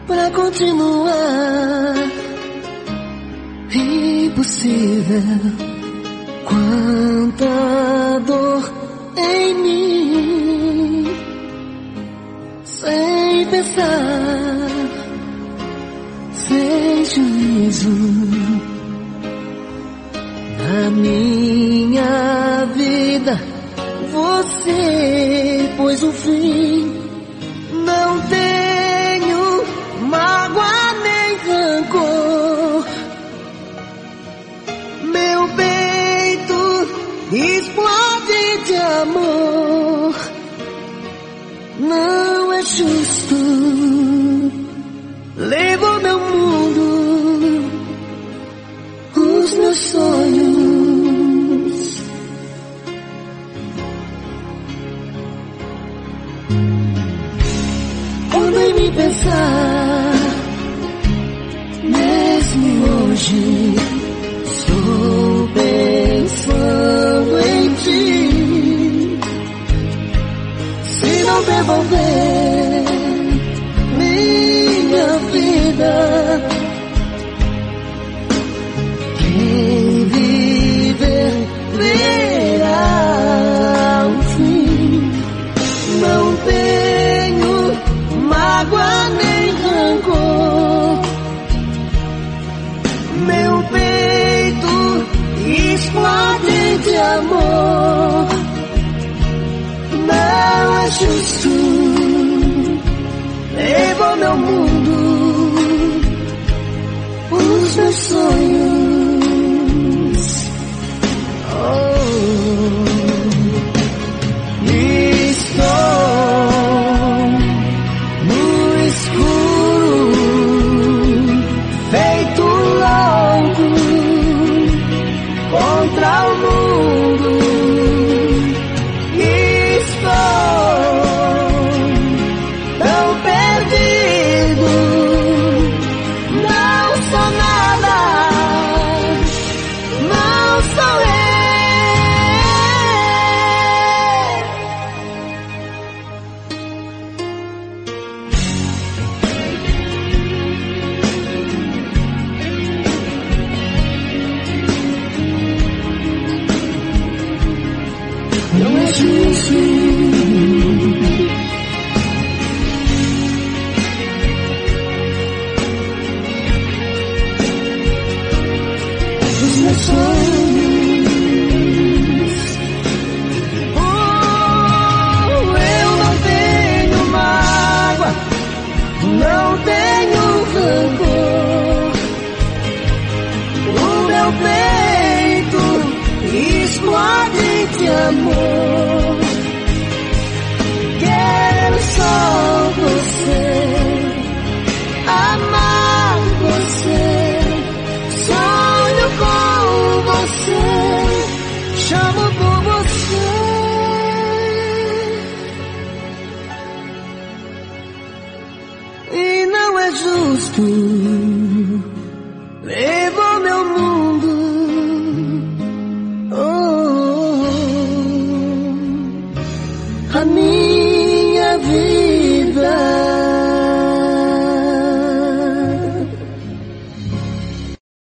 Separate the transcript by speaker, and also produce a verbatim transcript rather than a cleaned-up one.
Speaker 1: pra continuar. Impossível, quanta dor em mim, sem pensar, sem juízo. Na minha vida você pôs um fim. Não tenho mágoa nem rancor. Meu peito explode de amor. Não é justo. Levo meu mundo, os meus sonhos. Quando em mim pensar, mesmo hoje, estou pensando em ti. Se não devolver minha vida, quem viver verá o fim. Não tenho mágoa nem rancor. Meu peito explode de amor. Não é justo. Levo meu mundo, os meus sonhos. Oh, estou no escuro, feito louco contra o mundo. Não é justo. Os meus sonhos. Oh, eu não tenho mágoa, não tenho rancor. O meu peito explode de amor. Quero só você, amar você. Sonho com você, chamo por você. E não é justo.